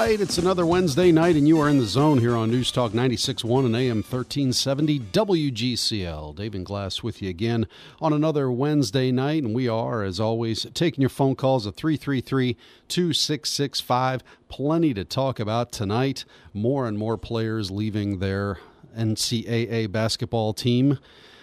right, it's another Wednesday night, and you are in the zone here on News Talk 96.1 and AM 1370 WGCL. Dave and Glass with you again on another Wednesday night, and we are, as always, taking your phone calls at 333-2665. Plenty to talk about tonight. More and more players leaving their NCAA basketball team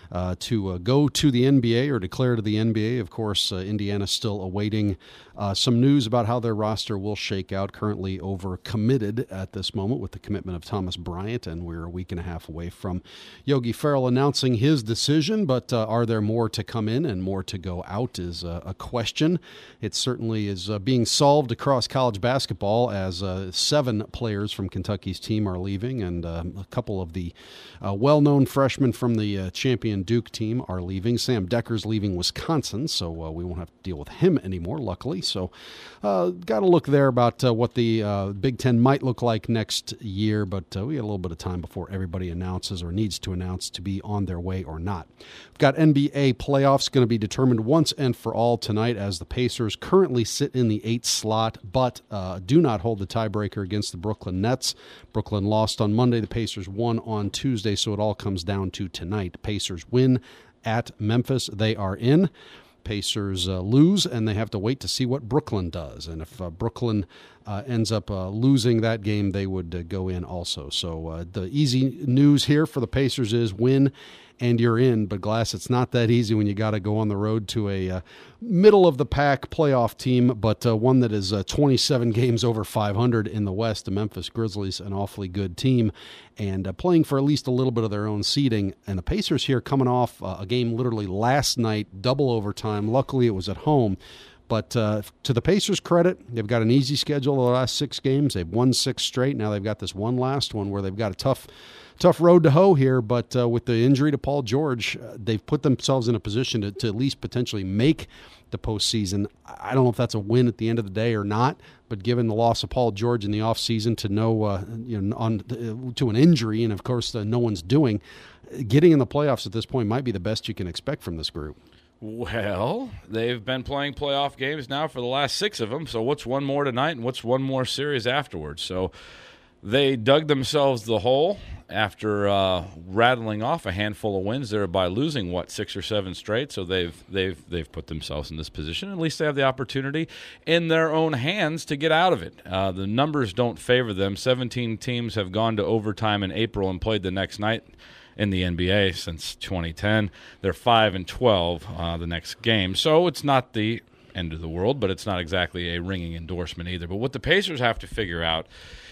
to go to the NBA or declare to the NBA. Of course, Indiana still awaiting some news about how their roster will shake out. Currently over-committed at this moment with the commitment of Thomas Bryant, and we're a week and a half away from Yogi Ferrell announcing his decision. But are there more to come in and more to go out is a question. It certainly is being solved across college basketball as 7 players from Kentucky's team are leaving, and a couple of the well-known freshmen from the champion Duke team are leaving. Sam Decker's leaving Wisconsin, so we won't have to deal with him anymore, luckily. So got to look there about what the Big Ten might look like next year, but we got a little bit of time before everybody announces or needs to announce to be on their way or not. We've got NBA playoffs going to be determined once and for all tonight as the Pacers currently sit in the 8th slot, but do not hold the tiebreaker against the Brooklyn Nets. Brooklyn lost on Monday. The Pacers won on Tuesday, so it all comes down to tonight. Pacers win at Memphis. They are in. Pacers lose, and they have to wait to see what Brooklyn does. And if Brooklyn ends up losing that game, they would go in also. So the easy news here for the Pacers is win and you're in. But, Glass, it's not that easy when you got to go on the road to a middle-of-the-pack playoff team, but one that is 27 games over 500 in the West. The Memphis Grizzlies, an awfully good team, and playing for at least a little bit of their own seeding. And the Pacers here coming off a game literally last night, double overtime. Luckily, it was at home. But to the Pacers' credit, they've got an easy schedule the last 6 games. They've won 6 straight. Now they've got this one last one where they've got a tough road to hoe here, but with the injury to Paul George, they've put themselves in a position to at least potentially make the postseason. I don't know if that's a win at the end of the day or not, but given the loss of Paul George in the offseason to an injury, and of course no one's doing, getting in the playoffs at this point might be the best you can expect from this group. Well, they've been playing playoff games now for the last 6 of them, so what's one more tonight and what's one more series afterwards? So they dug themselves the hole after rattling off a handful of wins there by losing 6 or 7 straight. So they've put themselves in this position. At least they have the opportunity in their own hands to get out of it. The numbers don't favor them. 17 teams have gone to overtime in April and played the next night in the NBA since 2010. They're 5-12 the next game. So it's not the end of the world, but it's not exactly a ringing endorsement either. But what the Pacers have to figure out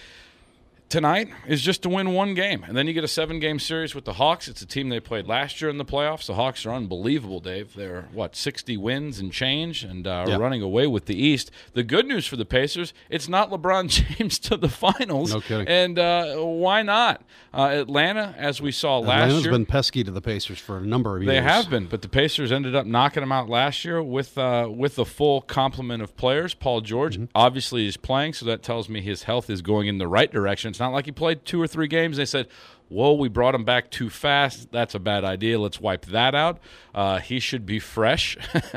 tonight is just to win one game. And then you get a 7-game series with the Hawks. It's a team they played last year in the playoffs. The Hawks are unbelievable, Dave. They're, 60 wins and change and are running away with the East. The good news for the Pacers, it's not LeBron James to the finals. No kidding. And why not? Atlanta, as we saw last year. Atlanta's been pesky to the Pacers for a number of years. They have been, but the Pacers ended up knocking them out last year with the full complement of players. Paul George obviously is playing, so that tells me his health is going in the right direction. It's not like he played 2 or 3 games. They said, whoa, we brought him back too fast. That's a bad idea. Let's wipe that out. He should be fresh,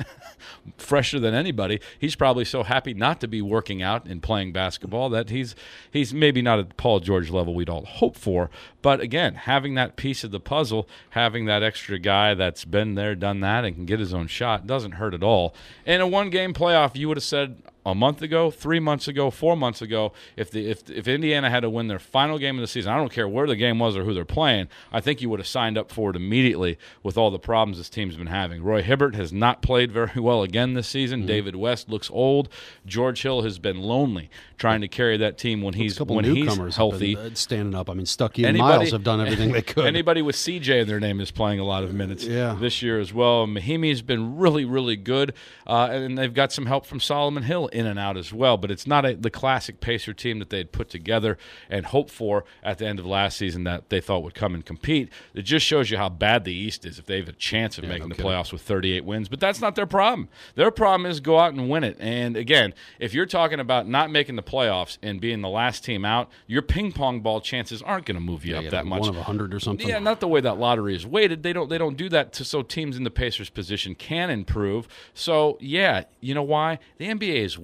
fresher than anybody. He's probably so happy not to be working out and playing basketball that he's maybe not at Paul George level we'd all hope for. But again, having that piece of the puzzle, having that extra guy that's been there, done that, and can get his own shot doesn't hurt at all. In a 1-game playoff, you would have said a month ago, 3 months ago, 4 months ago, if Indiana had to win their final game of the season, I don't care where the game was or who they're playing, I think you would have signed up for it immediately with all the problems this team's been having. Roy Hibbert has not played very well again this season. David West looks old. George Hill has been lonely trying to carry that team when he's healthy. Standing up. I mean, Stuckey and Miles have done everything they could. Anybody with CJ in their name is playing a lot of minutes this year as well. Mahimi's been really, really good, and they've got some help from Solomon Hill in and out as well, but it's not the classic Pacer team that they'd put together and hoped for at the end of last season that they thought would come and compete. It just shows you how bad the East is if they have a chance of making the playoffs with 38 wins, but that's not their problem. Their problem is go out and win it. And again, if you're talking about not making the playoffs and being the last team out, your ping pong ball chances aren't going to move you up that much. 1 of 100 or something. Yeah, not the way that lottery is weighted. They don't do that so teams in the Pacers position can improve. So, yeah, you know why? The NBA is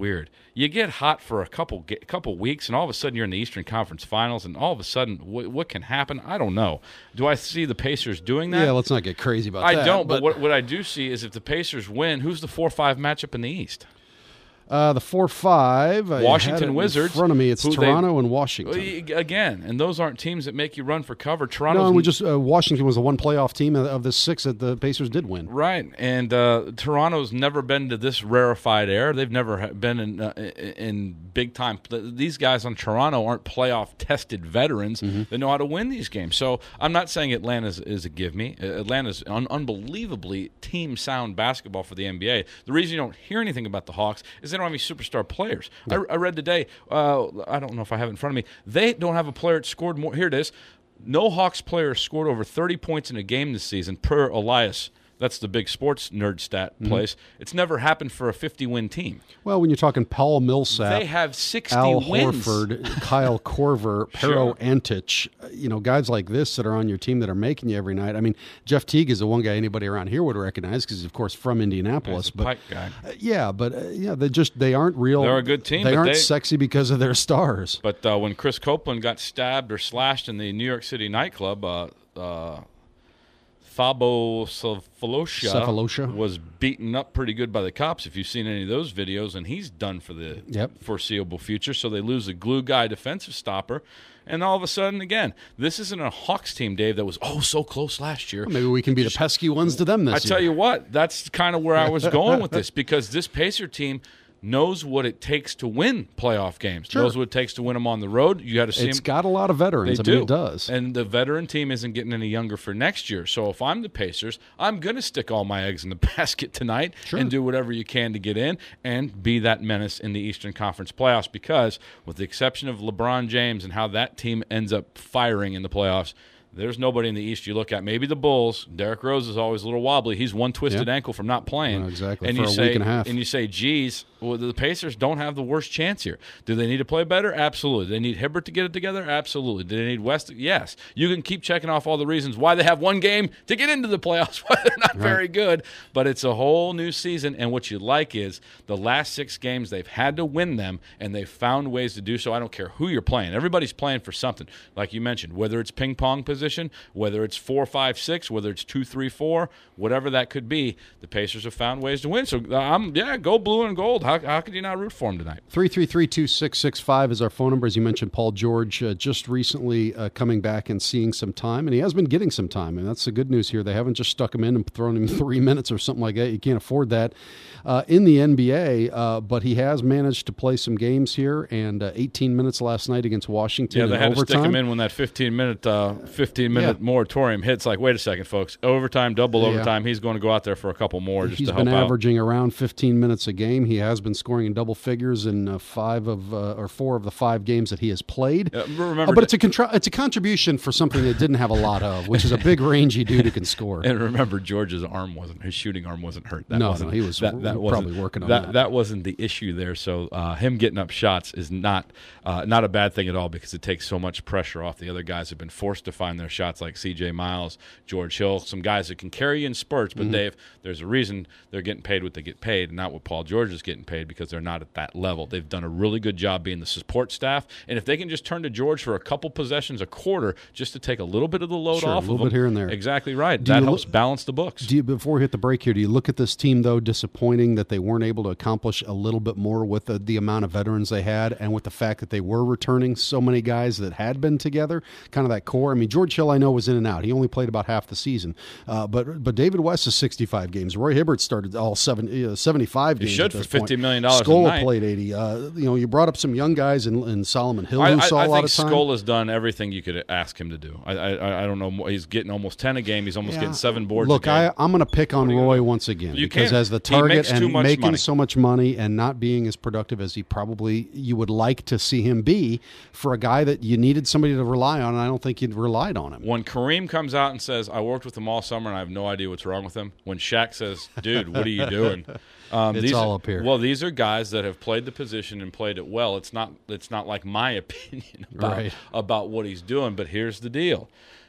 weird. You get hot for a couple weeks, and all of a sudden you're in the Eastern Conference Finals, and all of a sudden what can happen? I don't know. Do I see the Pacers doing that? Yeah, let's not get crazy about that. I don't, but what I do see is if the Pacers win, who's the 4-5 matchup in the East? The 4-5. Washington Wizards. In front of me, it's Toronto and Washington. Again, and those aren't teams that make you run for cover. Washington was the one playoff team of the 6 that the Pacers did win. Right, and Toronto's never been to this rarefied air. They've never been in big time. These guys on Toronto aren't playoff tested veterans that know how to win these games. So I'm not saying Atlanta is a give me. Atlanta's unbelievably team sound basketball for the NBA. The reason you don't hear anything about the Hawks is they don't have any superstar players. Yeah. I read today, I don't know if I have it in front of me, they don't have a player that scored more. Here it is. No Hawks player scored over 30 points in a game this season per Elias. That's the big sports nerd stat place. It's never happened for a 50-win team. Well, when you're talking Paul Millsap, they have 60 Al wins. Horford, Kyle Korver, Pero Antich, guys like this that are on your team that are making you every night. I mean, Jeff Teague is the one guy anybody around here would recognize because he's, of course, from Indianapolis. He's a Pike guy. They aren't real. They're a good team. They aren't sexy because of their stars. But when Chris Copeland got stabbed or slashed in the New York City nightclub, Thabo Sefolosha was beaten up pretty good by the cops, if you've seen any of those videos, and he's done for the foreseeable future. So they lose a glue guy defensive stopper. And all of a sudden, again, this isn't a Hawks team, Dave, that was so close last year. Well, maybe we can be the pesky ones to them this year. I tell you what, that's kind of where I was going with this, because this Pacer team knows what it takes to win playoff games. Sure. Knows what it takes to win them on the road. You got to see It's got a lot of veterans. It does. And the veteran team isn't getting any younger for next year. So if I'm the Pacers, I'm going to stick all my eggs in the basket tonight and do whatever you can to get in and be that menace in the Eastern Conference playoffs, because with the exception of LeBron James and how that team ends up firing in the playoffs, there's nobody in the East you look at. Maybe the Bulls. Derrick Rose is always a little wobbly. He's one twisted ankle from not playing. Exactly. And for a week and a half. And you say, geez, well, the Pacers don't have the worst chance here. Do they need to play better? Absolutely. Do they need Hibbert to get it together? Absolutely. Do they need West? Yes. You can keep checking off all the reasons why they have one game to get into the playoffs, why they're not very good. But it's a whole new season, and what you like is the last 6 games they've had to win them, and they've found ways to do so. I don't care who you're playing. Everybody's playing for something, like you mentioned, whether it's ping pong position, whether it's 4-5-6, whether it's 2-3-4, whatever that could be, the Pacers have found ways to win. So, go blue and gold. How could you not root for them tonight? 333-2665 is our phone number. As you mentioned, Paul George just recently coming back and seeing some time, and he has been getting some time, and that's the good news here. They haven't just stuck him in and thrown him 3 minutes or something like that. You can't afford that in the NBA, but he has managed to play some games here, and 18 minutes last night against Washington. Yeah, they had overtime. To stick him in when that 15-minute moratorium hits. Like, wait a second, folks. Overtime, double overtime. He's going to go out there for a couple more just to help out. He's been averaging around 15 minutes a game. He has been scoring in double figures in 4 of the 5 games that he has played. But it's a contribution for something that didn't have a lot of, which is a big rangy dude who can score. And remember, George's his shooting arm wasn't hurt. He was probably working on that. That wasn't the issue there. So him getting up shots is not a bad thing at all, because it takes so much pressure off the other guys who've been forced to find their shots, like C.J. Miles, George Hill, some guys that can carry you in spurts. But Dave, there's a reason they're getting paid what they get paid, and not what Paul George is getting paid, because they're not at that level. They've done a really good job being the support staff, and if they can just turn to George for a couple possessions a quarter just to take a little bit of the load off of them, a little bit here and there. Exactly right. That helps balance the books. Before we hit the break here, do you look at this team, though, disappointing that they weren't able to accomplish a little bit more with the amount of veterans they had, and with the fact that they were returning so many guys that had been together, kind of that core? I mean, George Hill, I know, was in and out. He only played about half the season. But David West is 65 games. Roy Hibbert started all 75 games. He should, for $50 million Scola played 80. You brought up some young guys in Solomon Hill who saw a lot of time. I think Scola's done everything you could ask him to do. I don't know. He's getting almost 10 a game. He's almost getting 7 boards Look, a game. I'm going to pick on Roy once again, because as the target and making so much money and not being as productive as you would like to see him be, for a guy that you needed somebody to rely on, and I don't think you'd relied on him. When Kareem comes out and says, I worked with him all summer and I have no idea what's wrong with him. When Shaq says, dude, what are you doing? It's all up here. Well, these are guys that have played the position and played it well. It's not like my opinion about what he's doing, but here's the deal.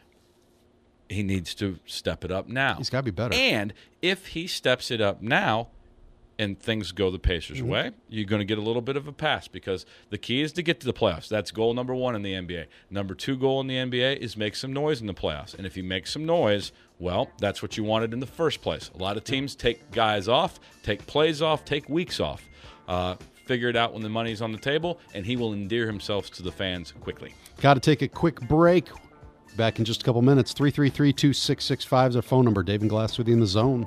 He needs to step it up now. He's got to be better. And if he steps it up now, and things go the Pacers' way, you're going to get a little bit of a pass because the key is to get to the playoffs. That's goal number 1 in the NBA. Number 2 goal in the NBA is make some noise in the playoffs. And if you make some noise, well, that's what you wanted in the first place. A lot of teams take guys off, take plays off, take weeks off. Figure it out when the money's on the table, and he will endear himself to the fans quickly. Got to take a quick break. Back in just a couple minutes. 333-2665 is our phone number. Dave and Glass with you in the zone.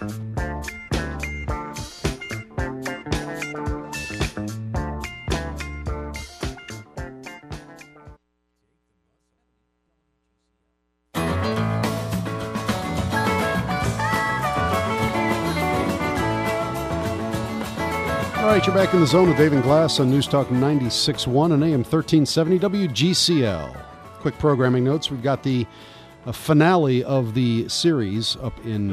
All right, you're back in the zone with Dave and Glass on News Talk 96.1 and AM 1370 WGCL. Quick programming notes. We've got the finale of the series up in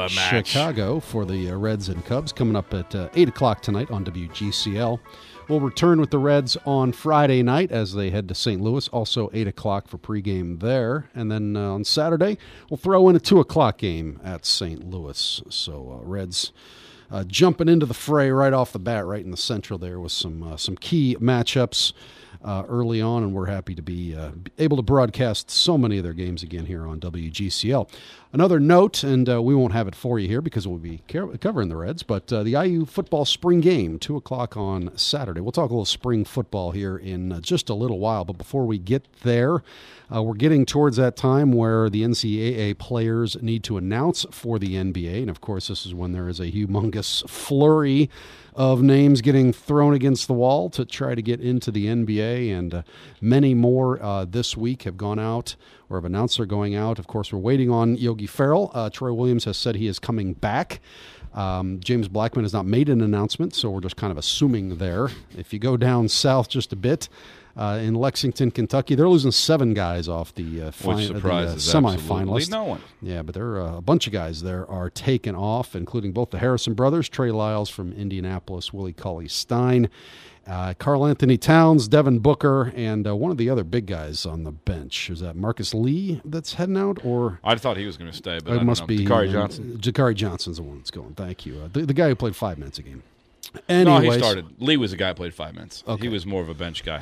Chicago for the Reds and Cubs coming up at 8 o'clock tonight on WGCL. We'll return with the Reds on Friday night as they head to St. Louis, also 8 o'clock for pregame there. And then on Saturday, we'll throw in a 2 o'clock game at St. Louis. So Reds jumping into the fray right off the bat, right in the Central there with some key matchups early on, and we're happy to be able to broadcast so many of their games again here on WGCL. Another note, and we won't have it for you here because we'll be covering the Reds, but the IU football spring game, 2 o'clock on Saturday. We'll talk a little spring football here in just a little while, but before we get there, we're getting towards that time where the NCAA players need to announce for the NBA, and of course this is when there is a humongous flurry of names getting thrown against the wall to try to get into the NBA, and many more this week have gone out or have announced they're going out. Of course, we're waiting on Yogi Ferrell. Troy Williams has said he is coming back. James Blackman has not made an announcement, so we're just kind of assuming there. If you go down south just a bit, in Lexington, Kentucky, they're losing 7 guys off the semifinalists. No one. Yeah, but there are a bunch of guys there are taken off, including both the Harrison brothers, Trey Lyles from Indianapolis, Willie Cauley-Stein, Karl Anthony Towns, Devin Booker, and one of the other big guys on the bench. Is that Marcus Lee that's heading out? Or I thought he was going to stay, but it must be Jakari Johnson. Jakari Johnson's the one that's going. Thank you. The guy who played 5 minutes a game. Anyways, no, he started. Lee was the guy who played 5 minutes. Okay. He was more of a bench guy.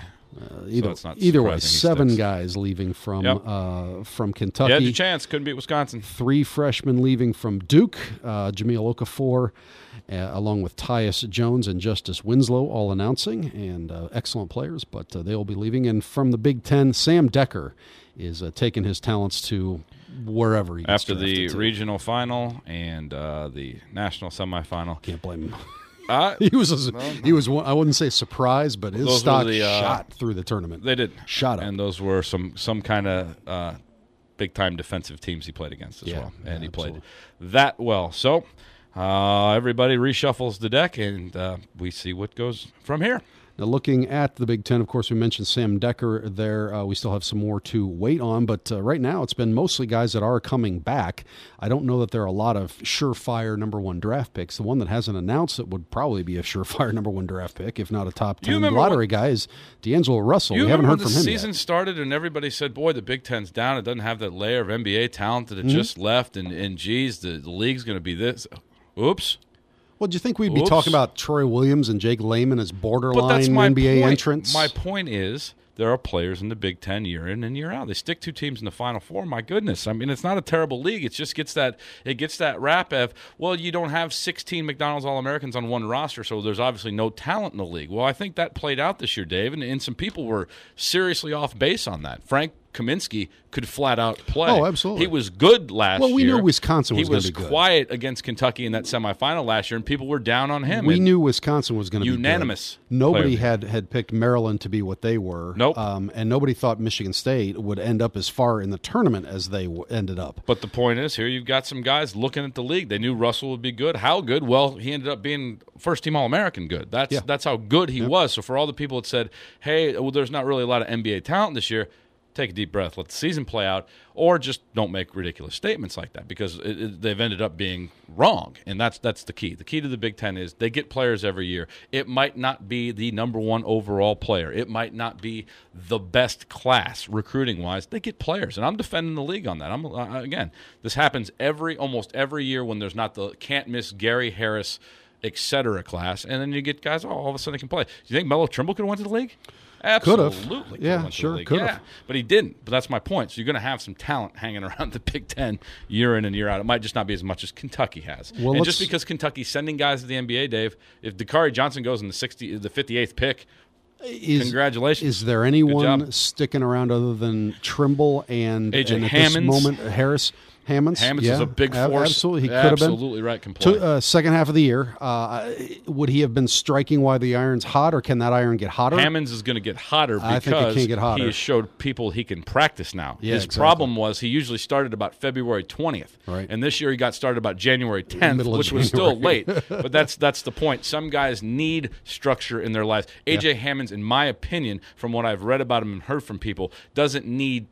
Either way, 7 guys leaving from Kentucky. He had the chance. Couldn't beat Wisconsin. 3 freshmen leaving from Duke. Jameel Okafor, along with Tyus Jones and Justice Winslow, all announcing, and excellent players, but they will be leaving. And from the Big Ten, Sam Decker is taking his talents to wherever he gets after the to. Regional final and the national semifinal. Can't blame him. He was. I wouldn't say surprised, but his stock shot through the tournament. They did shot up, and those were some kind of big time defensive teams he played against as well, and he played that well. So everybody reshuffles the deck, and we see what goes from here. Now, looking at the Big Ten, of course, we mentioned Sam Decker there. We still have some more to wait on, but right now it's been mostly guys that are coming back. I don't know that there are a lot of surefire number 1 draft picks. The one that hasn't announced it would probably be a surefire number 1 draft pick, if not a top 10 lottery guy, is D'Angelo Russell. We haven't heard from him yet. The season started and everybody said, boy, the Big Ten's down. It doesn't have that layer of NBA talent that it just left, and geez, the league's going to be this. Oops. Well, do you think we'd be talking about Troy Williams and Jake Layman as borderline NBA entrants? My point is there are players in the Big Ten year in and year out. They stick 2 teams in the Final Four. My goodness. I mean, it's not a terrible league. It just gets that rap of, well, you don't have 16 McDonald's All-Americans on one roster, so there's obviously no talent in the league. Well, I think that played out this year, Dave, and some people were seriously off base on that. Frank Kaminsky could flat out play. Oh, absolutely. He was good last year. Well, we knew Wisconsin was going to be good. He was quiet against Kentucky in that semifinal last year, and people were down on him. We knew Wisconsin was going to be unanimous. Nobody had picked Maryland to be what they were. Nope. And nobody thought Michigan State would end up as far in the tournament as they ended up. But the point is, here you've got some guys looking at the league. They knew Russell would be good. How good? Well, he ended up being first-team All-American good. That's how good he was. So for all the people that said, hey, well, there's not really a lot of NBA talent this year, take a deep breath, let the season play out, or just don't make ridiculous statements like that because they've ended up being wrong, and that's the key. The key to the Big Ten is they get players every year. It might not be the number 1 overall player. It might not be the best class recruiting-wise. They get players, and I'm defending the league on that. Again, this happens almost every year when there's not the can't-miss Gary Harris et cetera class, and then you get guys all of a sudden they can play. Do you think Melo Trimble could have went to the league? Could have. Absolutely. Yeah, sure. Could have. But he didn't. But that's my point. So you're going to have some talent hanging around the Big Ten year in and year out. It might just not be as much as Kentucky has. Well, and just because Kentucky's sending guys to the NBA, Dave, if Dakari Johnson goes in the 58th pick, congratulations. Is there anyone sticking around other than Trimble and AJ at Hammonds? this moment, Hammonds is a big force. Absolutely, he could absolutely have been. Right. Can play. Second half of the year, would he have been striking while the iron's hot, or can that iron get hotter? Hammonds is going to get hotter I think it can get hotter. He has showed people he can practice now. Yeah, His exactly. problem was he usually started about February 20th, right. And this year he got started about January 10th, which was still late. But that's the point. Some guys need structure in their lives. AJ Hammonds, in my opinion, from what I've read about him and heard from people, doesn't need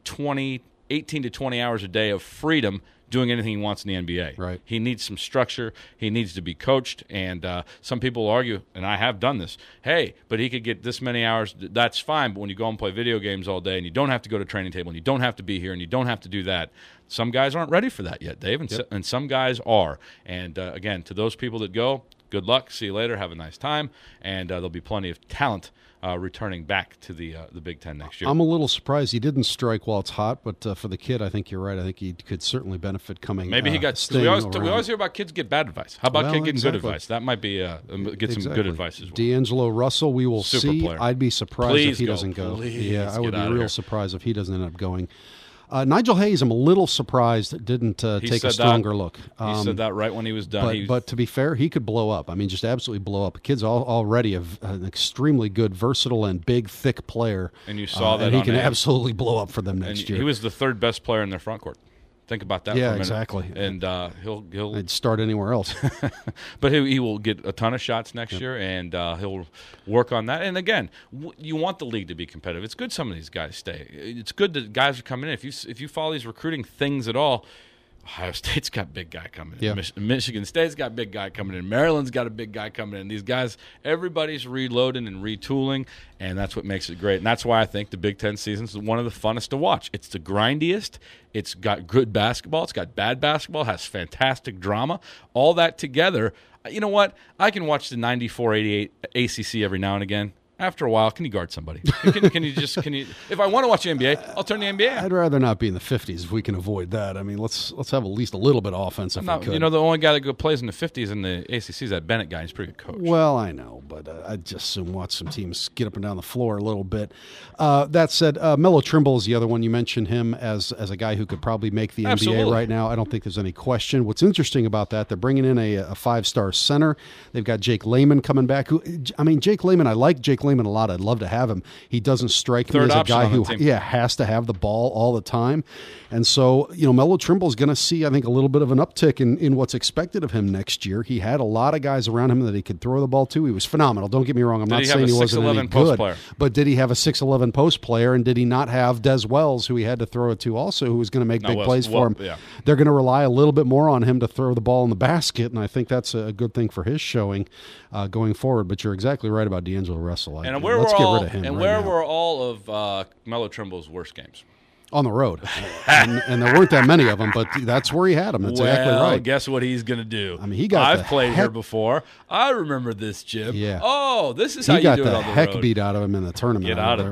18 to 20 hours a day of freedom doing anything he wants in the NBA. Right. He needs some structure. He needs to be coached. And some people argue, and I have done this, hey, but he could get this many hours. That's fine. But when you go and play video games all day and you don't have to go to training table and you don't have to be here and you don't have to do that, some guys aren't ready for that yet, Dave, and some guys are. And, again, to those people that go, good luck. See you later. Have a nice time. And there'll be plenty of talent returning back to the Big Ten next year. I'm a little surprised he didn't strike while it's hot, but for the kid, I think you're right. I think he could certainly benefit coming. Maybe he got. We always hear about kids get bad advice. How about kid getting good advice? That might be some good advice as well. D'Angelo Russell, we will Super see. player. I'd be surprised if he doesn't go. Yeah, I would be real surprised if he doesn't end up going. Nigel Hayes, I'm a little surprised didn't take a stronger look. He said that right when he was done. But to be fair, he could blow up. I mean, just absolutely blow up. The kid's already an extremely good, versatile, and big, thick player. And you saw that and he can absolutely blow up for them next year. He was the third best player in their front court. Think about that for a minute. Exactly. And he'll I'd start anywhere else. But he will get a ton of shots next year, and he'll work on that. And again, you want the league to be competitive. It's good some of these guys stay. It's good that guys are coming in. If you follow these recruiting things at all, Ohio State's got a big guy coming in. Michigan State's got a big guy coming in. Maryland's got a big guy coming in. These guys, everybody's reloading and retooling, and that's what makes it great. And that's why I think the Big Ten season is one of the funnest to watch. It's the grindiest. It's got good basketball. It's got bad basketball. It has fantastic drama. All that together, you know what? I can watch the 94-88 ACC every now and again. After a while, can you guard somebody? Can you? If I want to watch the NBA, I'll turn the NBA on. I'd rather not be in the 50s if we can avoid that. I mean, let's have at least a little bit of offense if we could. You know, the only guy that plays in the 50s in the ACC is that Bennett guy. He's a pretty good coach. Well, I know, but I'd just soon watch some teams get up and down the floor a little bit. That said, Melo Trimble is the other one. You mentioned him as a guy who could probably make the NBA right now. I don't think there's any question. What's interesting about that, they're bringing in a 5-star center. They've got Jake Layman coming back. Jake Layman, I like Jake Layman a lot. I'd love to have him. He doesn't strike me as a guy who has to have the ball all the time. And so, Melo Trimble is going to see, I think, a little bit of an uptick in what's expected of him next year. He had a lot of guys around him that he could throw the ball to. He was phenomenal. Don't get me wrong. I'm not saying he wasn't any good. But did he have a 6'11" post player? And did he not have Des Wells, who he had to throw it to also, who was going to make big plays for him? Yeah. They're going to rely a little bit more on him to throw the ball in the basket, and I think that's a good thing for his showing going forward. But you're exactly right about D'Angelo Russell. Let's get rid of him. And where were all of Melo Trimble's worst games? On the road. and there weren't that many of them, but that's where he had them. That's exactly right. Guess what he's going to do? I mean, I've played here before. I remember this, Jim. Yeah. Oh, this is how you do it on the road. He got the heck beat out of him in the tournament. Get out of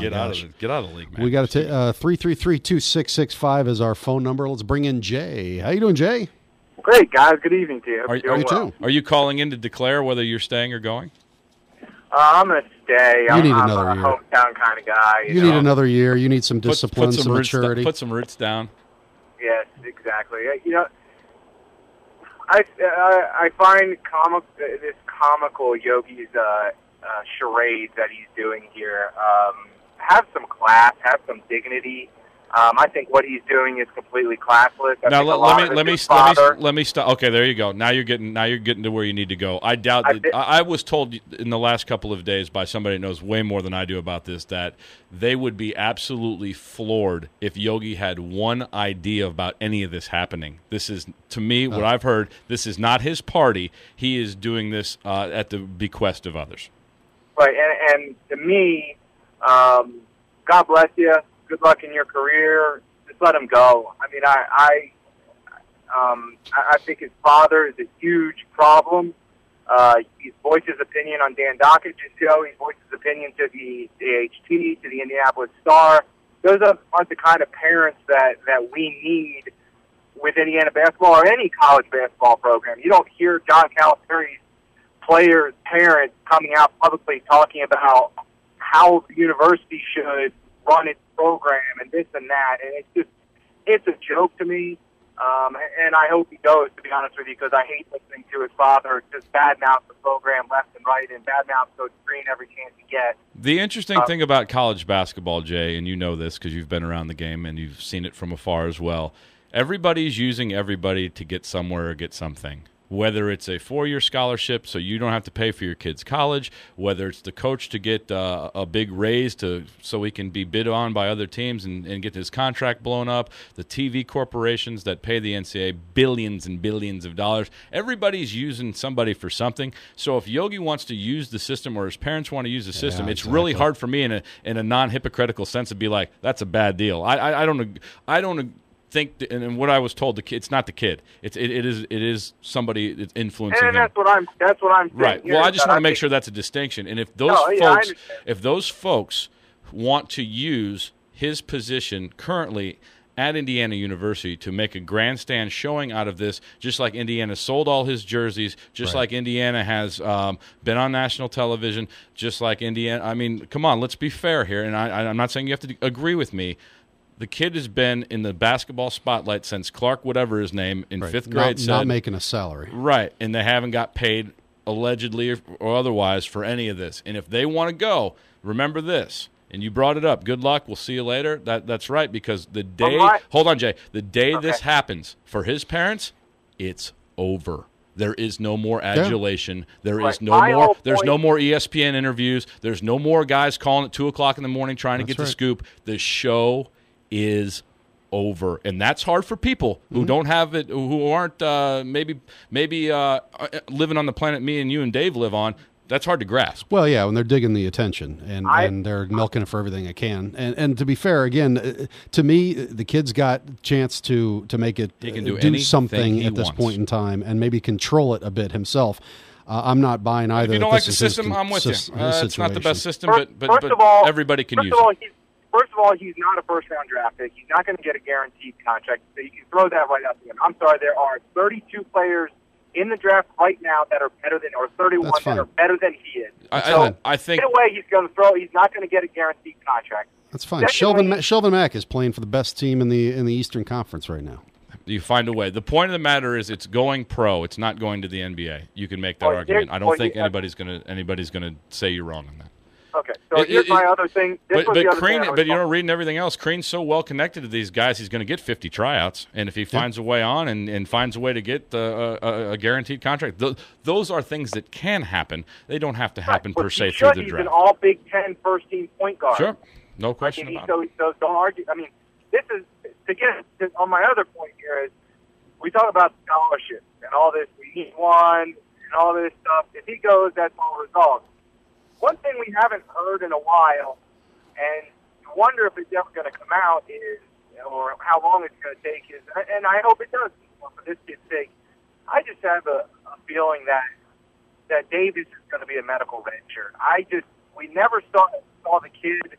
the league, man. We got to take 333-2665 is our phone number. Let's bring in Jay. How you doing, Jay? Great, guys. Good evening to you. Are you too? Are you calling in to declare whether you're staying or going? I'm going to stay. I'm another a year. hometown kind of guy. You need another year. You need some discipline, some maturity. Put some roots down. Yes, exactly. I find this comical Yogi's charade that he's doing here. Have some class, have some dignity. I think what he's doing is completely classless. Now let me stop. Okay, there you go. Now you're getting to where you need to go. I doubt that. I was told in the last couple of days by somebody that knows way more than I do about this that they would be absolutely floored if Yogi had one idea about any of this happening. This is, to me, what I've heard. This is not his party. He is doing this at the bequest of others. Right, and to me, God bless you. Good luck in your career. Just let him go. I mean, I think his father is a huge problem. He's voiced his opinion on Dan Dockett's show. He's voiced his opinion to the AHT, to the Indianapolis Star. Those aren't the kind of parents that we need with Indiana basketball or any college basketball program. You don't hear John Calipari's players' parents coming out publicly talking about how the university should run its program and this and that. And it's a joke to me. And I hope he goes, to be honest with you, because I hate listening to his father just badmouth the program left and right and badmouth Coach Green every chance he gets. The interesting thing about college basketball, Jay, and you know this because you've been around the game and you've seen it from afar as well, everybody's using everybody to get somewhere or get something. Whether it's a 4-year scholarship so you don't have to pay for your kid's college, whether it's the coach to get a big raise so he can be bid on by other teams and get his contract blown up, the TV corporations that pay the NCAA billions and billions of dollars. Everybody's using somebody for something. So if Yogi wants to use the system or his parents want to use the system, it's really hard for me in a non-hypocritical sense to be like, that's a bad deal. I don't think, and what I was told, it's not the kid. It is somebody that's influencing him. That's what I'm saying. Right. Well, I just want to make sure that's a distinction. And if those folks want to use his position currently at Indiana University to make a grandstand showing out of this, just like Indiana sold all his jerseys, just like Indiana has been on national television, just like Indiana. I mean, come on, let's be fair here. And I'm not saying you have to agree with me. The kid has been in the basketball spotlight since Clark, whatever his name, in fifth grade. Not making a salary. Right, and they haven't got paid allegedly or otherwise for any of this. And if they want to go, remember this, and you brought it up, good luck, we'll see you later. That's right, because the day – hold on, Jay. The day this happens for his parents, it's over. There is no more adulation. There is no more. There's no more ESPN interviews. There's no more guys calling at 2:00 in the morning trying to get the scoop. The show is over, and that's hard for people who don't have it, who aren't maybe living on the planet me and you and Dave live on. That's hard to grasp. Well, yeah, when they're digging the attention and they're milking it for everything it can. And to be fair, again, to me, the kid's got a chance to make it he can do something at this wants. Point in time and maybe control it a bit himself. I'm not buying either. If you don't like the system, I'm with you. It's not the best system, but everybody can use it. First of all, he's not a first-round draft pick. He's not going to get a guaranteed contract. So you can throw that right out to him. I'm sorry, there are 32 players in the draft right now that are better than, or 31 that are better than he is. I think in a way, he's not going to get a guaranteed contract. That's fine. Shelvin Mack is playing for the best team in the Eastern Conference right now. You find a way. The point of the matter is, it's going pro. It's not going to the NBA. You can make that argument. I don't think anybody's going to say you're wrong on that. Okay, so here's my other thing. But reading everything else, Crean's so well connected to these guys, he's going to get 50 tryouts. And if he finds a way on and finds a way to get a guaranteed contract, those are things that can happen. They don't have to happen per se through the draft. He's an all Big Ten first-team point guard. Sure, no question about it. So don't argue. I mean, this is, again, on my other point here is, we talk about scholarships and all this. We need one and all this stuff. If he goes, that's all resolved. One thing we haven't heard in a while, and I wonder if it's ever going to come out, is, or how long it's going to take, is, and I hope it does for this kid's sake, I just have a feeling that Davis is going to be a medical venture. We never saw the kid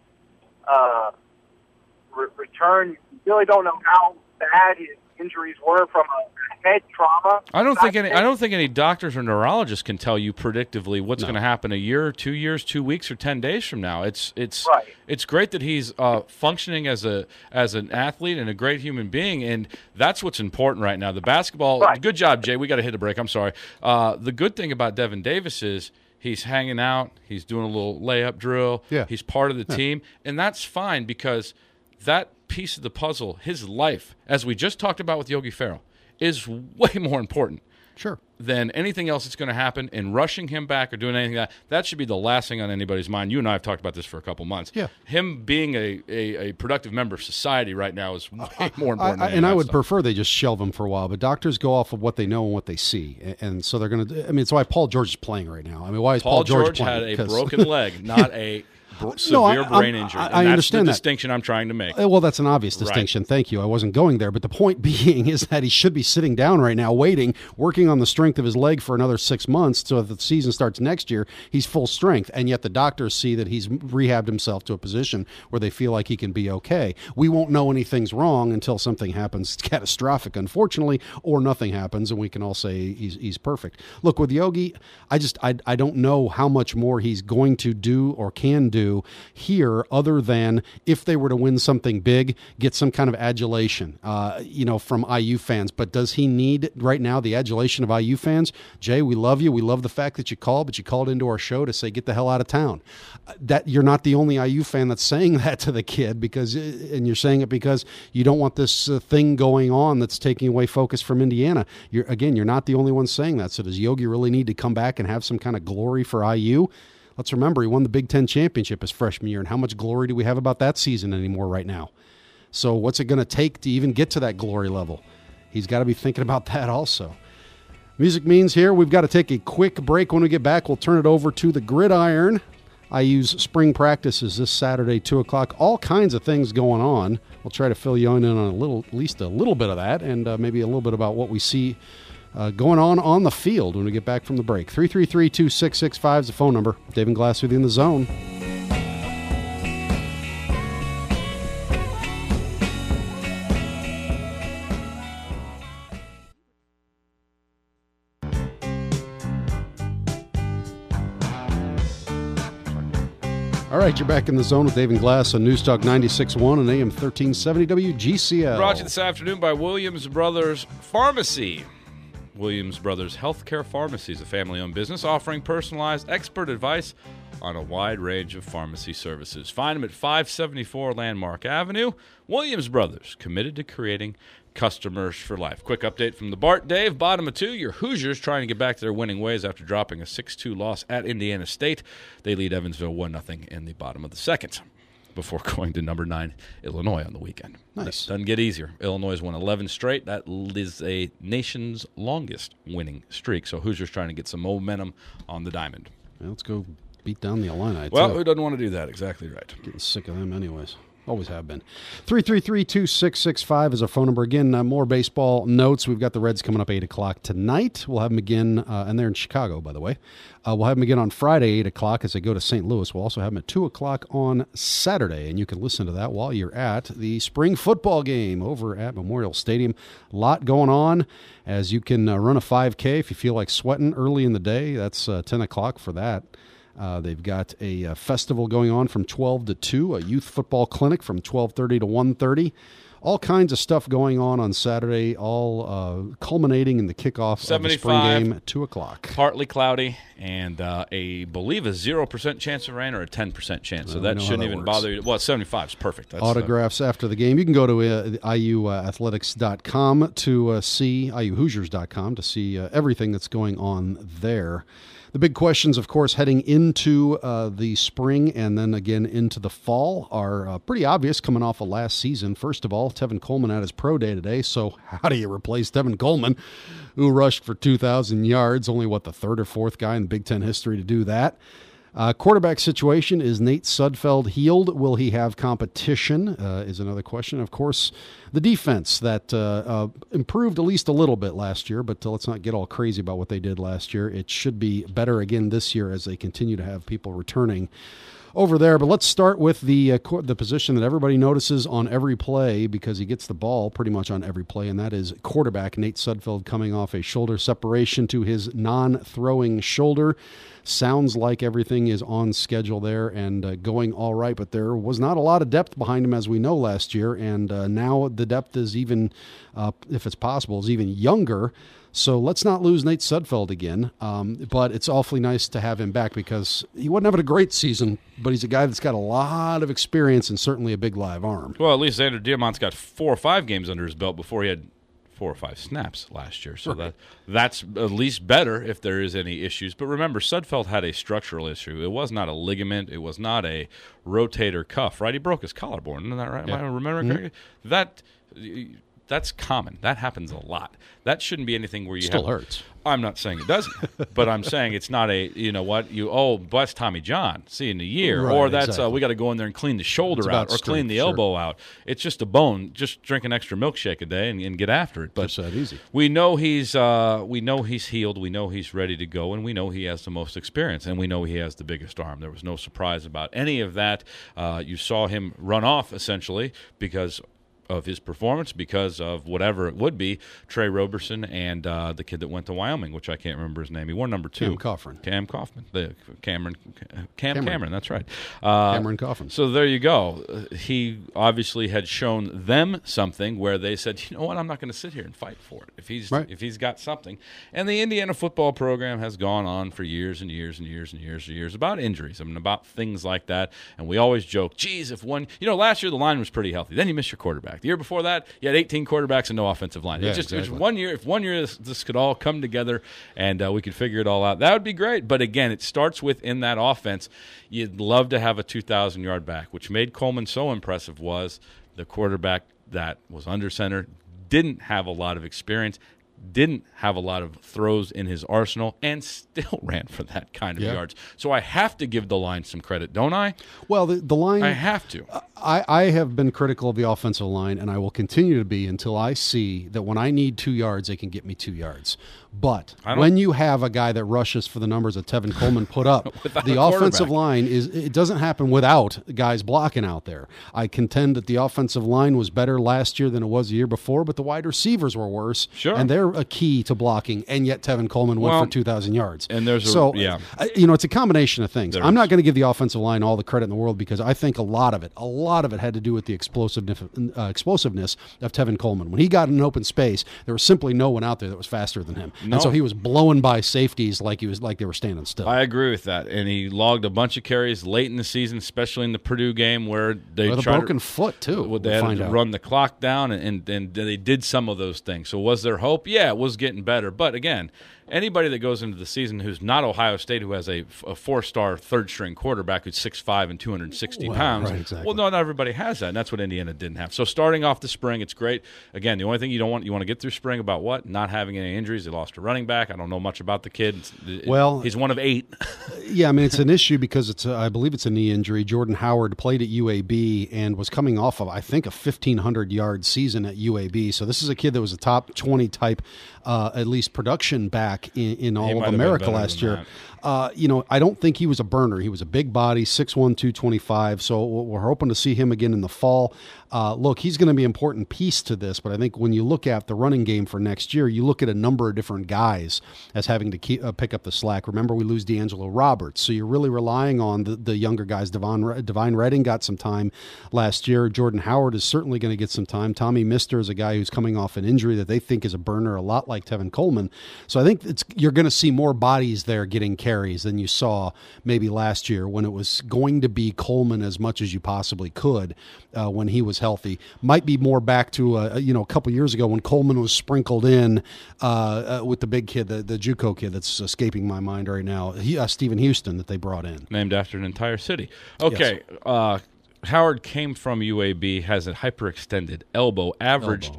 return. We really don't know how bad his injuries were from a head trauma. I don't think any doctors or neurologists can tell you predictively what's going to happen a year, 2 years, 2 weeks, or 10 days from now. It's great that he's functioning as an athlete and a great human being, and that's what's important right now. The basketball. Right. Good job, Jay. We got to hit a break. I'm sorry. The good thing about Devin Davis is he's hanging out. He's doing a little layup drill. Yeah. He's part of the team, and that's fine because that piece of the puzzle, his life, as we just talked about with Yogi Ferrell, is way more important than anything else that's going to happen. And rushing him back or doing anything that should be the last thing on anybody's mind. You and I have talked about this for a couple months. Yeah. Him being a productive member of society right now is way more important. I would prefer they just shelve him for a while, but doctors go off of what they know and what they see, and so they're going to. I mean, it's why Paul George is playing right now. I mean, why is Paul George playing? Had a broken leg, not a severe brain injury. I understand the that distinction I'm trying to make. Well, that's an obvious distinction. Right. Thank you. I wasn't going there. But the point being is that he should be sitting down right now, waiting, working on the strength of his leg for another 6 months. So if the season starts next year, he's full strength. And yet the doctors see that he's rehabbed himself to a position where they feel like he can be okay. We won't know anything's wrong until something happens catastrophic, unfortunately, or nothing happens, and we can all say he's perfect. Look, with Yogi, I don't know how much more he's going to do or can do here other than if they were to win something big, get some kind of adulation, from IU fans. But does he need right now the adulation of IU fans? Jay, we love you. We love the fact that you called, but you called into our show to say, get the hell out of town. That you're not the only IU fan that's saying that to the kid and you're saying it because you don't want this thing going on that's taking away focus from Indiana. You're not the only one saying that. So does Yogi really need to come back and have some kind of glory for IU? Let's remember, he won the Big Ten championship his freshman year, and how much glory do we have about that season anymore right now? So what's it going to take to even get to that glory level? He's got to be thinking about that also. Music means here we've got to take a quick break. When we get back, we'll turn it over to the Gridiron. IU's spring practices this Saturday, 2 o'clock. All kinds of things going on. We'll try to fill you in on at least a little bit of that, and maybe a little bit about what we see going on the field when we get back from the break. 333-2665 is the phone number. Dave and Glass with you in the zone. All right, you're back in the zone with Dave and Glass on News Talk 96.1 and AM 1370 WGCL. Brought to you this afternoon by Williams Brothers Pharmacy. Williams Brothers Healthcare Pharmacy is a family-owned business offering personalized expert advice on a wide range of pharmacy services. Find them at 574 Landmark Avenue. Williams Brothers, committed to creating customers for life. Quick update from the BART. Dave, bottom of 2, your Hoosiers trying to get back to their winning ways after dropping a 6-2 loss at Indiana State. They lead Evansville 1-0 in the bottom of the second before going to number 9 Illinois on the weekend. Nice. Doesn't get easier. Illinois has won 11 straight. That is a nation's longest winning streak. So Hoosiers trying to get some momentum on the diamond. Well, let's go beat down the Illini. Well, who doesn't want to do that? Exactly right. Getting sick of them anyways. Always have been. 333-2665 is our phone number. Again, more baseball notes. We've got the Reds coming up 8 o'clock tonight. We'll have them again, and they're in Chicago, by the way. We'll have them again on Friday, 8 o'clock, as they go to St. Louis. We'll also have them at 2 o'clock on Saturday, and you can listen to that while you're at the spring football game over at Memorial Stadium. A lot going on, as you can run a 5K if you feel like sweating early in the day. That's 10 o'clock for that. They've got a festival going on from 12 to 2, a youth football clinic from 12:30 to 1:30. All kinds of stuff going on Saturday, all culminating in the kickoff of the spring game at 2 o'clock. Partly cloudy, and believe a 0% chance of rain or a 10% chance. So that shouldn't even bother you. Well, 75 is perfect. That's autographs after the game. You can go to IUathletics.com to see, IUHoosiers.com to see everything that's going on there. The big questions, of course, heading into the spring and then again into the fall are pretty obvious coming off of last season. First of all, Tevin Coleman had his pro day today, so how do you replace Tevin Coleman, who rushed for 2,000 yards, only, the third or fourth guy in Big Ten history to do that? Quarterback situation, is Nate Sudfeld healed? Will he have competition is another question. Of course, the defense that improved at least a little bit last year, but let's not get all crazy about what they did last year. It should be better again this year as they continue to have people returning over there. But let's start with the position that everybody notices on every play because he gets the ball pretty much on every play, and that is quarterback. Nate Sudfeld coming off a shoulder separation to his non-throwing shoulder. Sounds like everything is on schedule there and going all right, but there was not a lot of depth behind him, as we know, last year, and now the depth is even, if it's possible, is even younger. So let's not lose Nate Sudfeld again, but it's awfully nice to have him back because he wasn't having a great season, but he's a guy that's got a lot of experience and certainly a big live arm. Well, at least Xander Diamant's got 4 or 5 games under his belt before he had 4 or 5 snaps last year. So right. that's at least better if there is any issues. But remember, Sudfeld had a structural issue. It was not a ligament. It was not a rotator cuff, right? He broke his collarbone. Isn't that right? Yeah. Am I remembering correctly? That that's common. That happens a lot. That shouldn't be anything where you Still hurts. I'm not saying it doesn't, but I'm saying it's not a, you know what, bless Tommy John, see you in a year. Right, or that's, exactly. we got to go in there and clean the shoulder out or clean the sure. elbow out. It's just a bone. Just drink an extra milkshake a day and get after it. But Just that easy. we know he's healed. We know he's ready to go, and we know he has the most experience, and we know he has the biggest arm. There was no surprise about any of that. You saw him run off, essentially, because of his performance, because of whatever it would be, Trey Roberson and the kid that went to Wyoming, which I can't remember his name. He wore number 2. Cam Kaufman. Cameron, that's right. Cameron Kaufman. So there you go. He obviously had shown them something where they said, you know what, I'm not going to sit here and fight for it if he's got something. And the Indiana football program has gone on for years and years and years and years and years about injuries. I mean, about things like that. And we always joke, geez, if last year the line was pretty healthy. Then you missed your quarterback. The year before that, you had 18 quarterbacks and no offensive line. Yeah, It's one year. If 1 year this could all come together and we could figure it all out, that would be great. But again, it starts within that offense. You'd love to have a 2,000-yard back. Which made Coleman so impressive was the quarterback that was under center, didn't have a lot of experience, didn't have a lot of throws in his arsenal, and still ran for that kind of yards. So I have to give the line some credit, don't I? Well, the line... I have to. I have been critical of the offensive line, and I will continue to be until I see that when I need 2 yards, they can get me 2 yards. But when you have a guy that rushes for the numbers that Tevin Coleman put up, the offensive line it doesn't happen without guys blocking out there. I contend that the offensive line was better last year than it was the year before, but the wide receivers were worse. Sure. And they're a key to blocking, and yet Tevin Coleman went for 2,000 yards. And there's it's a combination of things. I'm not going to give the offensive line all the credit in the world because I think a lot of it had to do with the explosiveness of Tevin Coleman. When he got in an open space, there was simply no one out there that was faster than him. And so he was blowing by safeties like they were standing still. I agree with that. And he logged a bunch of carries late in the season, especially in the Purdue game where they with a broken foot too. They had to run the clock down, and they did some of those things. So was there hope? Yeah, it was getting better. But again, anybody that goes into the season who's not Ohio State, who has a 4-star third-string quarterback who's 6'5" and 260 pounds, right, exactly. well, not everybody has that, and that's what Indiana didn't have. So starting off the spring, it's great. Again, the only thing you want to get through spring about what? Not having any injuries. They lost a running back. I don't know much about the kid. Well, he's one of 8. Yeah, I mean, it's an issue because I believe it's a knee injury. Jordan Howard played at UAB and was coming off of, I think, a 1,500-yard season at UAB. So this is a kid that was a top 20 type, at least production back in all of America last year. I don't think he was a burner. He was a big body, 6'1", 225. So we're hoping to see him again in the fall. Look, he's going to be an important piece to this, but I think when you look at the running game for next year, you look at a number of different guys as having to pick up the slack. Remember, we lose D'Angelo Roberts, so you're really relying on the younger guys. Divine Redding got some time last year. Jordan Howard is certainly going to get some time. Tommy Mister is a guy who's coming off an injury that they think is a burner, a lot like Tevin Coleman. So I think you're going to see more bodies there getting carries than you saw maybe last year when it was going to be Coleman as much as you possibly could when he was healthy. Might be more back to a couple years ago when Coleman was sprinkled in with the big kid, the JUCO kid that's escaping my mind right now, Stephen Houston, that they brought in. Named after an entire city. Okay, yes. Howard came from UAB, has a hyperextended elbow, averaged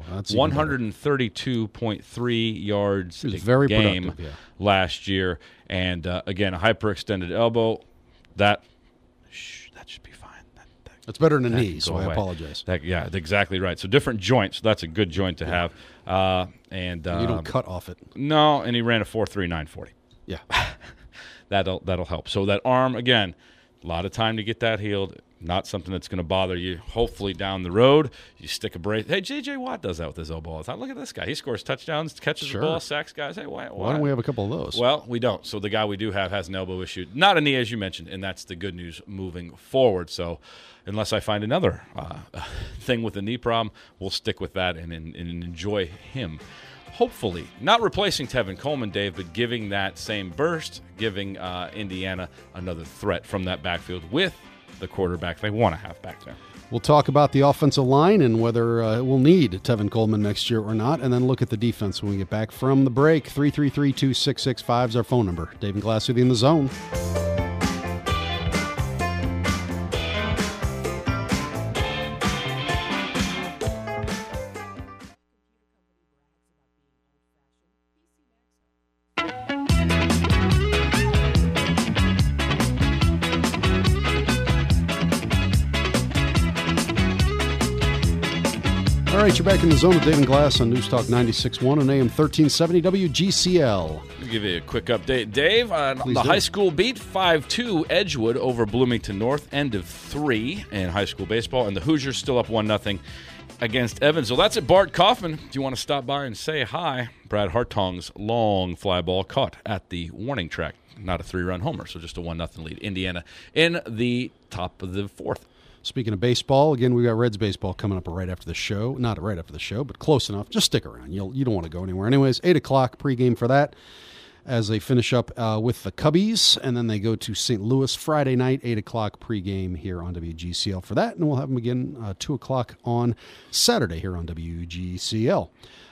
132.3 yards a very game last year. And again, a hyperextended elbow, that should be fine. That's better than a knee, so I apologize. That's exactly right. So different joints, so that's a good joint to have. And you don't cut off it. No, and he ran a 4.3940. Yeah. That'll help. So that arm, again, a lot of time to get that healed. Not something that's going to bother you. Hopefully down the road, you stick a brace. Hey, J.J. Watt does that with his elbow all the time. Look at this guy. He scores touchdowns, catches the ball, sacks guys. Hey, why don't we have a couple of those? Well, we don't. So the guy we do have has an elbow issue. Not a knee, as you mentioned, and that's the good news moving forward. So unless I find another thing with a knee problem, we'll stick with that and enjoy him. Hopefully, not replacing Tevin Coleman, Dave, but giving that same burst, giving Indiana another threat from that backfield with the quarterback they want to have back there. We'll talk about the offensive line and whether we'll need Tevin Coleman next year or not, and then look at the defense when we get back from the break. 333-2665 is our phone number. Dave and Glass with you in the zone. right, you're back in the zone with Dave and Glass on News Talk 96.1 and AM 1370 WGCL. I'll give you a quick update, Dave. On Please the do. high school beat, 5-2 Edgewood over Bloomington North, end of 3 in high school baseball, and the Hoosiers still up 1-0 against Evansville. That's at Bart Kaufman. If you want to stop by and say hi, Brad Hartong's long fly ball caught at the warning track. Not a 3-run homer, so just a 1-0 lead. Indiana in the top of the 4th. Speaking of baseball, again, we got Reds baseball coming up right after the show. Not right after the show, but close enough. Just stick around. You don't want to go anywhere. Anyways, 8 o'clock pregame for that as they finish up with the Cubbies, and then they go to St. Louis Friday night, 8 o'clock pregame here on WGCL for that, and we'll have them again 2 o'clock on Saturday here on WGCL.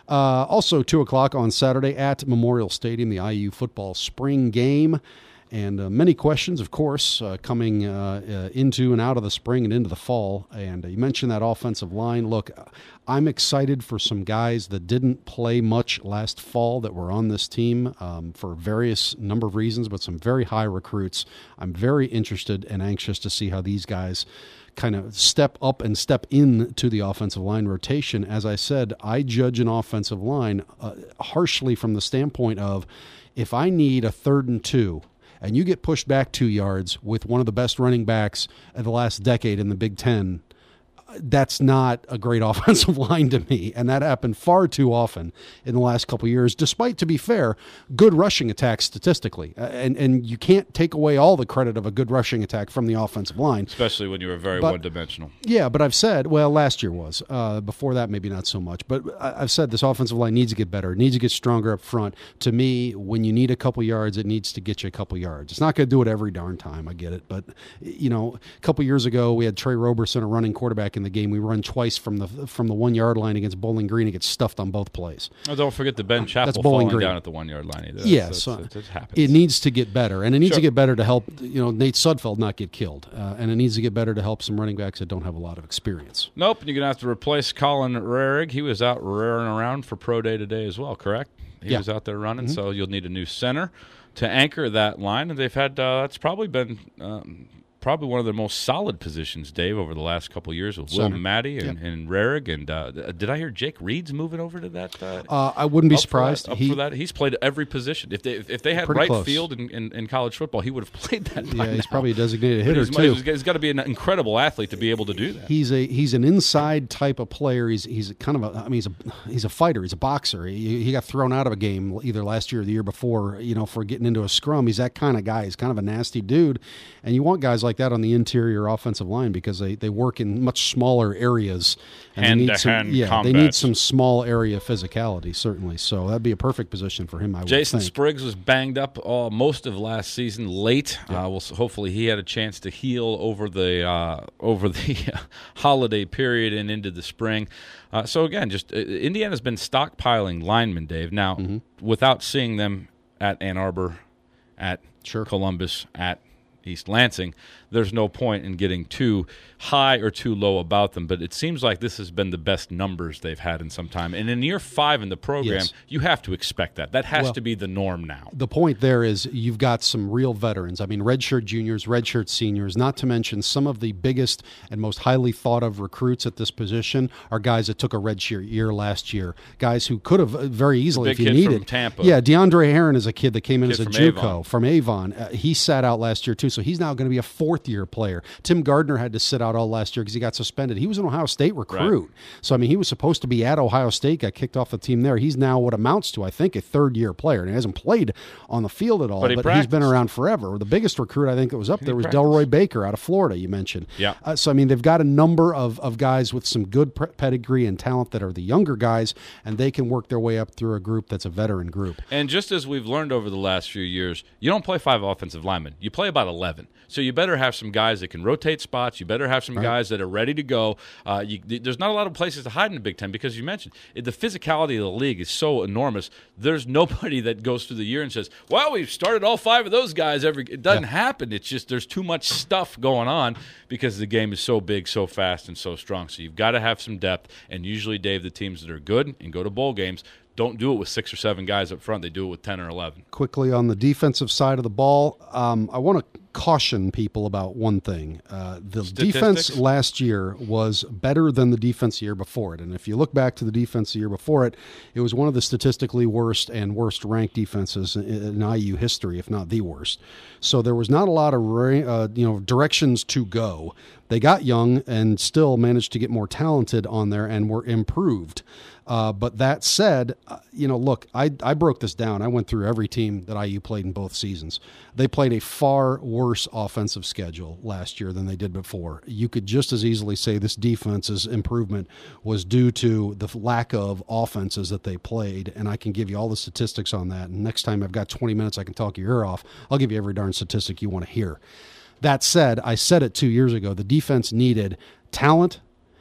Also, 2 o'clock on Saturday at Memorial Stadium, the IU football spring game. And many questions, of course, coming into and out of the spring and into the fall. And you mentioned that offensive line. Look, I'm excited for some guys that didn't play much last fall that were on this team for various number of reasons, but some very high recruits. I'm very interested and anxious to see how these guys kind of step up and step into the offensive line rotation. As I said, I judge an offensive line harshly from the standpoint of if I need a 3rd and 2, and you get pushed back 2 yards with one of the best running backs of the last decade in the Big Ten, that's not a great offensive line to me. And that happened far too often in the last couple of years, despite, to be fair, good rushing attacks statistically. And you can't take away all the credit of a good rushing attack from the offensive line. Especially when you were very one-dimensional. Yeah, but I've said, well, last year was. Before that, maybe not so much. But I've said this offensive line needs to get better. It needs to get stronger up front. To me, when you need a couple yards, it needs to get you a couple yards. It's not going to do it every darn time. I get it. But, you know, a couple years ago, we had Trey Roberson, a running quarterback in the game. We run twice from the 1 yard line against Bowling Green. It gets stuffed on both plays. Oh, don't forget the Ben Chappell Bowling falling Green down at the 1 yard line either. Yes, it happens. It needs to get better, and it needs Sure. to get better to help Nate Sudfeld not get killed, and it needs to get better to help some running backs that don't have a lot of experience. Nope, you're going to have to replace Colin Rarig. He was out raring around for Pro Day today as well, correct? He was out there running, so you'll need a new center to anchor that line, and they've had that's probably been probably one of their most solid positions, Dave, over the last couple of years with Will Maddie and Rarig. And did I hear Jake Reed's moving over to that? I wouldn't be surprised. For that. He's played every position. If they had Pretty right close. field in college football, he would have played that. Yeah, he's now. probably a designated But hitter too. He's got to be an incredible athlete to be able to do that. He's an inside type of player. He's kind of he's a fighter. He's a boxer. He got thrown out of a game either last year or the year before, for getting into a scrum. He's that kind of guy. He's kind of a nasty dude, and you want guys like that on the interior offensive line because they work in much smaller areas. And Hand-to-hand combat. They need some small area physicality, certainly. So that'd be a perfect position for him, I would Jason think. Spriggs was banged up most of last season late. Hopefully he had a chance to heal over the holiday period and into the spring. So again, just Indiana's been stockpiling linemen, Dave. Now, without seeing them at Ann Arbor, at Columbus, at East Lansing, there's no point in getting too high or too low about them. But it seems like this has been the best numbers they've had in some time. And in year 5 in the program, you have to expect that. That has to be the norm now. The point there is you've got some real veterans. I mean, redshirt juniors, redshirt seniors, not to mention some of the biggest and most highly thought of recruits at this position are guys that took a redshirt year last year, guys who could have very easily, if you needed. From Tampa. Yeah, DeAndre Heron is a kid that came in as a from JUCO Avon. from Avon. He sat out last year too, so he's now going to be a fourth-year player. Tim Gardner had to sit out all last year because he got suspended. He was an Ohio State recruit. Right. So, I mean, he was supposed to be at Ohio State, got kicked off the team there. He's now what amounts to, I think, a third-year player. And he hasn't played on the field at all, But he's been around forever. The biggest recruit, I think, that was up there was Delroy Baker out of Florida, you mentioned. Yeah. So, I mean, they've got a number of guys with some good pedigree and talent that are the younger guys, and they can work their way up through a group that's a veteran group. And just as we've learned over the last few years, you don't play 5 offensive linemen. You play about 11. So you better have some guys that can rotate spots. You better have some guys that are ready to go. There's not a lot of places to hide in the Big Ten because you mentioned the physicality of the league is so enormous. There's nobody that goes through the year and says, well, we've started all 5 of those guys. It doesn't happen. It's just there's too much stuff going on because the game is so big, so fast, and so strong. So you've got to have some depth. And usually, Dave, the teams that are good and go to bowl games don't do it with 6 or 7 guys up front. They do it with 10 or 11. Quickly on the defensive side of the ball, I want to caution people about one thing. The defense last year was better than the defense the year before it. And if you look back to the defense the year before it, it was one of the statistically worst and worst ranked defenses in IU history, if not the worst. So there was not a lot of directions to go. They got young and still managed to get more talented on there and were improved. But that said, look, I broke this down. I went through every team that IU played in both seasons. They played a far worse offensive schedule last year than they did before. You could just as easily say this defense's improvement was due to the lack of offenses that they played, and I can give you all the statistics on that. And next time I've got 20 minutes I can talk your ear off, I'll give you every darn statistic you want to hear. That said, I said it 2 years ago, the defense needed talent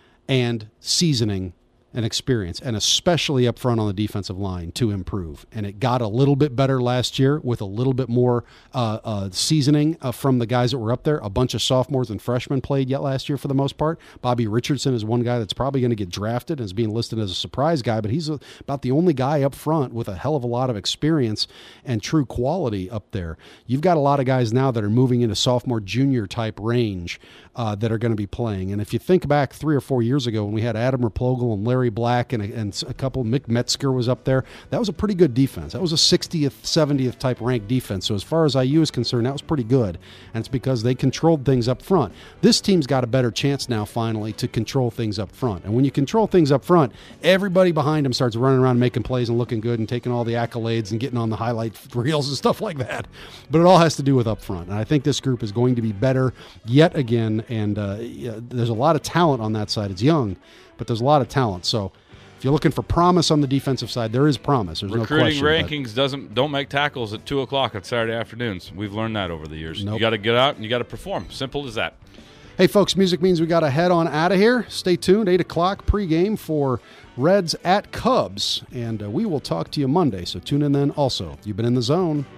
and seasoning and experience, and especially up front on the defensive line to improve. And it got a little bit better last year with a little bit more seasoning from the guys that were up there. A bunch of sophomores and freshmen played yet last year for the most part. Bobby Richardson is one guy that's probably going to get drafted and is being listed as a surprise guy, but he's about the only guy up front with a hell of a lot of experience and true quality up there. You've got a lot of guys now that are moving into sophomore, junior type range that are going to be playing. And if you think back 3 or 4 years ago when we had Adam Rapogel and Larry Black and a couple, Mick Metzger was up there, that was a pretty good defense. That was a 60th, 70th type ranked defense. So as far as IU is concerned, that was pretty good. And it's because they controlled things up front. This team's got a better chance now finally to control things up front. And when you control things up front, everybody behind them starts running around making plays and looking good and taking all the accolades and getting on the highlight reels and stuff like that. But it all has to do with up front. And I think this group is going to be better yet again. And there's a lot of talent on that side. It's young, but there's a lot of talent. So if you're looking for promise on the defensive side, there is promise. There's Recruiting no question. Rankings don't make tackles at 2 o'clock on Saturday afternoons. We've learned that over the years. Nope. You got to get out and you got to perform. Simple as that. Hey, folks, music means we got to head on out of here. Stay tuned, 8 o'clock pregame for Reds at Cubs, and we will talk to you Monday, so tune in then also. You've been in the zone.